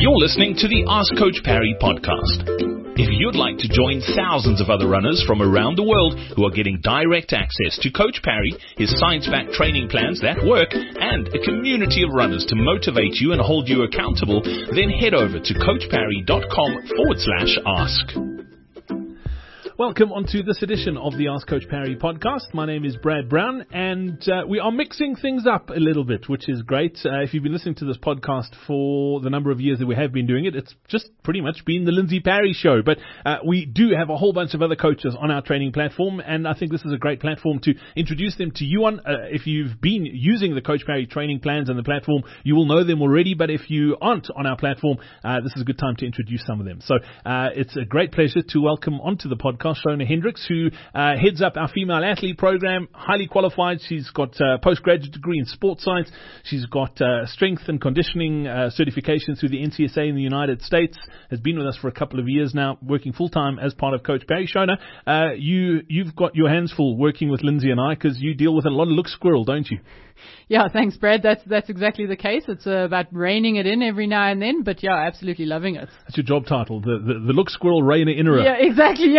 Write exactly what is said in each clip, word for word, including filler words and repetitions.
You're listening to the Ask Coach Parry podcast. If you'd like to join thousands of other runners from around the world who are getting direct access to Coach Parry, his science-backed training plans that work, and a community of runners to motivate you and hold you accountable, then head over to coachparry.com forward slash ask. Welcome onto this edition of the Ask Coach Parry podcast. My name is Brad Brown, and uh, we are mixing things up a little bit, which is great. Uh, if you've been listening to this podcast for the number of years that we have been doing it, it's just pretty much been the Lindsay Parry show. But uh, we do have a whole bunch of other coaches on our training platform, and I think this is a great platform to introduce them to you on. Uh, if you've been using the Coach Parry training plans and the platform, you will know them already. But if you aren't on our platform, uh, this is a good time to introduce some of them. So uh, it's a great pleasure to welcome onto the podcast Shona Hendricks, who uh, heads up our female athlete program, highly qualified. She's got a postgraduate degree in sports science. She's got uh, strength and conditioning uh, certification through the N C S A in the United States. Has been with us for a couple of years now, working full-time as part of Coach Parry. Shona, uh, you, you've got your hands full working with Lindsay and I, because you deal with a lot of look squirrel, don't you? Yeah, thanks, Brad. That's that's exactly the case. It's uh, about reining it in every now and then, but yeah, absolutely loving it. That's your job title, the the, the look squirrel reiner innerer. Yeah, exactly,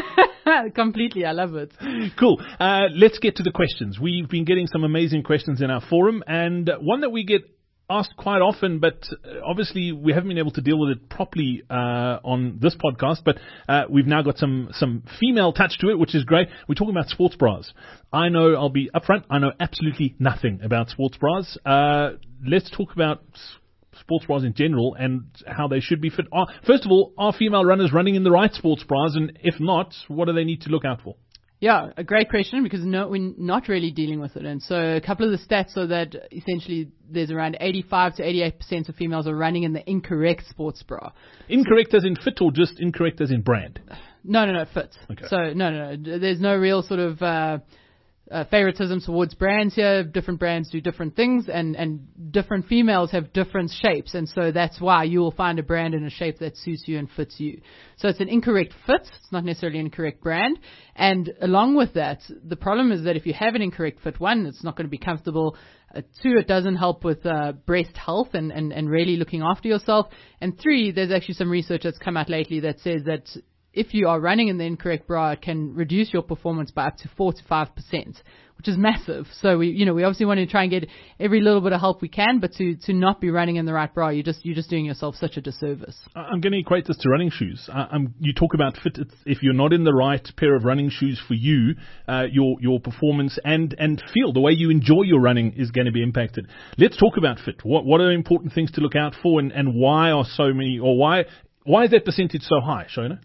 yeah. Completely, I love it. Cool. Uh, let's get to the questions. We've been getting some amazing questions in our forum, and one that we get asked quite often, but obviously we haven't been able to deal with it properly uh, on this podcast, but uh, we've now got some, some female touch to it, which is great. We're talking about sports bras. I know, I'll be upfront, I know absolutely nothing about sports bras. Uh, let's talk about sports bras in general and how they should be fit. Are, first of all, are female runners running in the right sports bras? And if not, what do they need to look out for? Yeah, a great question, because no, we're not really dealing with it. And so a couple of the stats are that essentially there's around eighty-five to eighty-eight percent of females are running in the incorrect sports bra. Incorrect as in fit, or just incorrect as in brand? No, no, no, fit. Okay. So no, no, no. There's no real sort of uh, uh, favoritism towards brands here. Different brands do different things, and, and different females have different shapes. And so that's why you will find a brand in a shape that suits you and fits you. So it's an incorrect fit. It's not necessarily an incorrect brand. And along with that, the problem is that if you have an incorrect fit, one, it's not going to be comfortable. Uh, two, it doesn't help with uh, breast health and, and, and really looking after yourself. And three, there's actually some research that's come out lately that says that if you are running in the incorrect bra, it can reduce your performance by up to four to five percent, which is massive. So we, you know, we obviously want to try and get every little bit of help we can, but to, to not be running in the right bra, you're just you're just doing yourself such a disservice. I'm going to equate this to running shoes. Uh, I'm, you talk about fit. If you're not in the right pair of running shoes for you, uh, your your performance and and feel, the way you enjoy your running, is going to be impacted. Let's talk about fit. What what are important things to look out for, and, and why are so many, or why why is that percentage so high, Shona?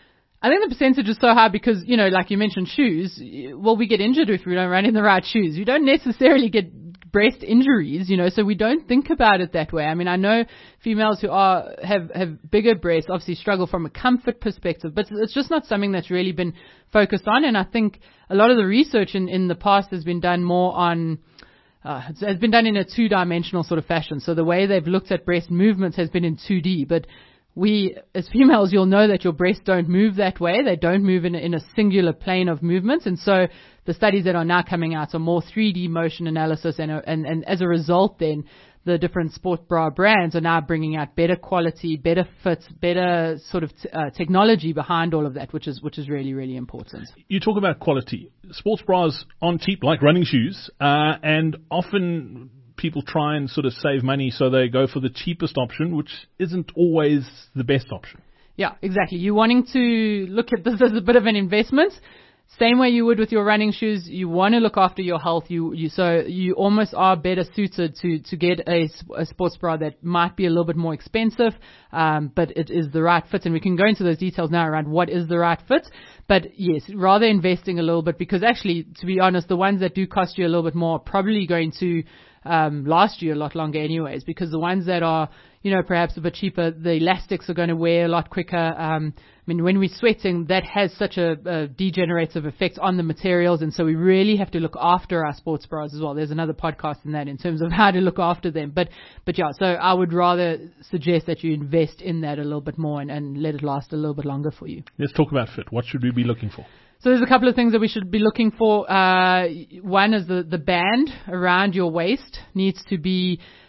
I think the percentage is so high because, you know, like you mentioned, shoes. Well, we get injured if we don't run in the right shoes. You don't necessarily get breast injuries, you know, so we don't think about it that way. I mean, I know females who are have, have bigger breasts obviously struggle from a comfort perspective, but it's just not something that's really been focused on. And I think a lot of the research in, in the past has been done more on Uh, it's, it's been done in a two-dimensional sort of fashion. So the way they've looked at breast movements has been in two D, but we, as females, you'll know that your breasts don't move that way. They don't move in a, in a singular plane of movements. And so the studies that are now coming out are more three D motion analysis. And, and, and as a result, then, the different sport bra brands are now bringing out better quality, better fits, better sort of t- uh, technology behind all of that, which is which is really, really important. You talk about quality. Sports bras aren't cheap, like running shoes, uh, and often people try and sort of save money, so they go for the cheapest option, which isn't always the best option. Yeah, exactly. You're wanting to look at this as a bit of an investment. Same way you would with your running shoes, you want to look after your health. You, you so you almost are better suited to to get a, a sports bra that might be a little bit more expensive, um, but it is the right fit. And we can go into those details now around what is the right fit. But yes, rather investing a little bit, because actually, to be honest, the ones that do cost you a little bit more are probably going to um, last you a lot longer anyways, because the ones that are, you know, perhaps a bit cheaper, the elastics are going to wear a lot quicker. Um, I mean, when we're sweating, that has such a, a degenerative effect on the materials, and so we really have to look after our sports bras as well. There's another podcast in that in terms of how to look after them. But, but yeah, so I would rather suggest that you invest in that a little bit more and, and let it last a little bit longer for you. Let's talk about fit. What should we be looking for? So there's a couple of things that we should be looking for. Uh, one is the, the band around your waist needs to be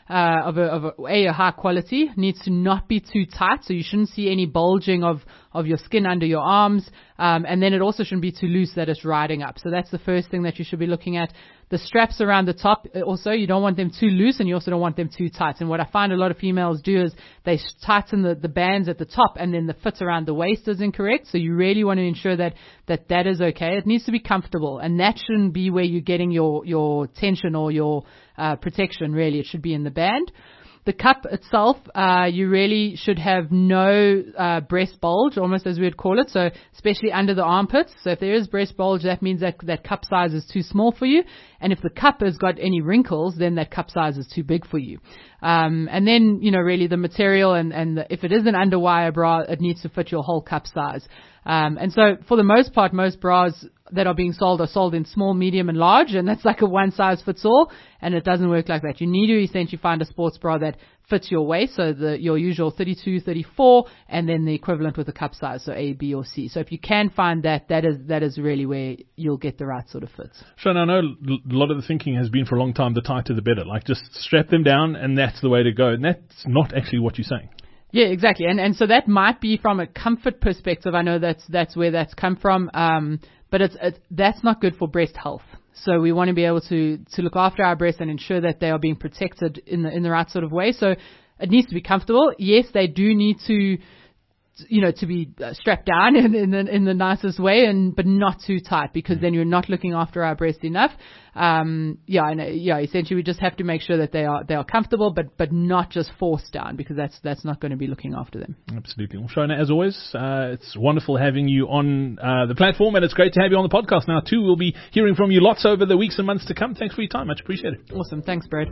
uh, of a, of a, a, a high quality, needs to not be too tight, so you shouldn't see any bulging of, of your skin under your arms, um, and then it also shouldn't be too loose that it's riding up. So that's the first thing that you should be looking at. The straps around the top, also, you don't want them too loose and you also don't want them too tight. And what I find a lot of females do is they tighten the, the bands at the top and then the fit around the waist is incorrect. So you really want to ensure that, that that is okay. It needs to be comfortable, and that shouldn't be where you're getting your, your tension or your uh, protection, really. It should be in the band. The cup itself, uh, you really should have no uh, breast bulge, almost as we would call it, so especially under the armpits. So if there is breast bulge, that means that that cup size is too small for you. And if the cup has got any wrinkles, then that cup size is too big for you. Um, and then, you know, really the material, and, and the, if it is an underwire bra, it needs to fit your whole cup size. Um, and so for the most part, most bras that are being sold are sold in small, medium, and large, and that's like a one size fits all, and it doesn't work like that. You need to essentially find a sports bra that fits your waist, so the your usual thirty-two, thirty-four, and then the equivalent with a cup size, so A, B, or C. So if you can find that, that is that is really where you'll get the right sort of fits. Sean, I know a lot of the thinking has been for a long time, the tighter the better. Like, just strap them down, and that's the way to go. And that's not actually what you're saying. Yeah, exactly. And and so that might be from a comfort perspective. I know that's that's where that's come from. Um, but it's, it's that's not good for breast health. So we want to be able to to look after our breasts and ensure that they are being protected in the in the right sort of way. So it needs to be comfortable. Yes, they do need to, you know, to be uh, strapped down in, in the in the nicest way, and but not too tight, because then you're not looking after our breast enough. Um, yeah, and uh, yeah, essentially we just have to make sure that they are they are comfortable, but but not just forced down, because that's that's not going to be looking after them. Absolutely. Well, Shona, as always, uh, it's wonderful having you on uh, the platform, and it's great to have you on the podcast now too. We'll be hearing from you lots over the weeks and months to come. Thanks for your time, much appreciated. Awesome, thanks, Brad.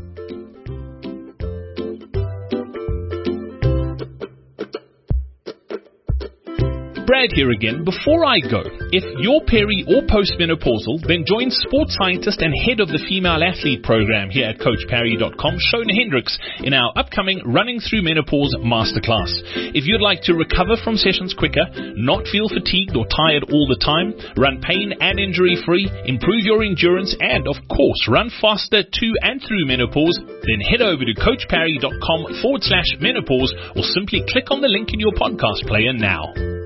Brad here again. Before I go, if you're peri or postmenopausal, then join sports scientist and head of the female athlete program here at coach parry dot com, Shona Hendricks, in our upcoming Running Through Menopause Masterclass. If you'd like to recover from sessions quicker, not feel fatigued or tired all the time, run pain and injury free, improve your endurance, and of course run faster to and through menopause, then head over to coach parry dot com forward slash menopause, or simply click on the link in your podcast player now.